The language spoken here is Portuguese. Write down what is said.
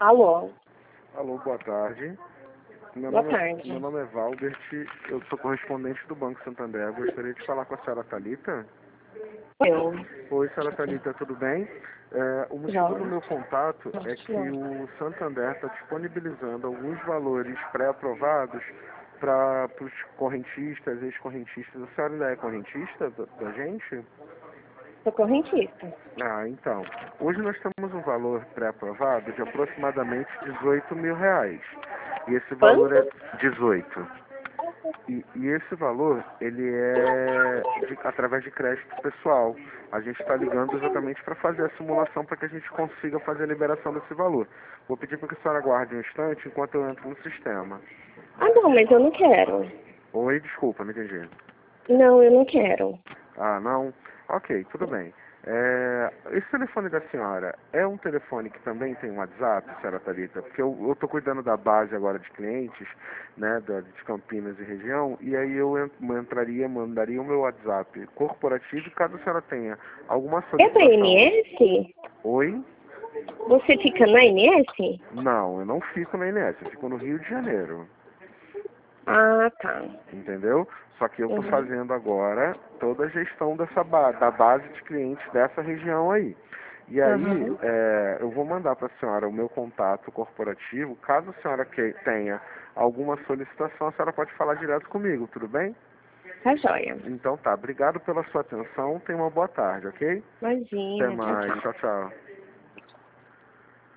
Alô? Alô, boa tarde. Boa tarde. Meu nome é Valbert, eu sou correspondente do Banco Santander. Gostaria de falar com a senhora Thalita. Eu. Oi, senhora Thalita, tudo bem? O motivo do meu contato é que o Santander está disponibilizando alguns valores pré-aprovados para os correntistas, ex-correntistas. A senhora ainda é correntista da gente? Sou correntista. Ah, então. Hoje nós temos um valor pré-aprovado de aproximadamente R$ 18.000. E esse valor é Quanto? 18. E esse valor, ele é através de crédito pessoal. A gente está ligando exatamente para fazer a simulação para que a gente consiga fazer a liberação desse valor. Vou pedir para que a senhora aguarde um instante enquanto eu entro no sistema. Ah, não, mas eu não quero. Oi, desculpa, não entendi. Não, eu não quero. Ah, não? Ok, tudo bem. Esse telefone da senhora é um telefone que também tem um WhatsApp, senhora Thalita? Porque eu estou cuidando da base agora de clientes, né, de Campinas e região, e aí eu mandaria o meu WhatsApp corporativo, caso a senhora tenha alguma É da solicitação. INS? Oi? Você fica na INS? Não, eu não fico na INS, eu fico no Rio de Janeiro. Ah, tá. Entendeu? Só que eu estou Uhum. fazendo agora toda a gestão da base de clientes dessa região aí. E aí, Aham. eu vou mandar para a senhora o meu contato corporativo. Caso a senhora tenha alguma solicitação, a senhora pode falar direto comigo, tudo bem? Tá joia. Então tá, obrigado pela sua atenção. Tenha uma boa tarde, ok? Até Imagina. Tchau, mais. tchau. Tchau, tchau.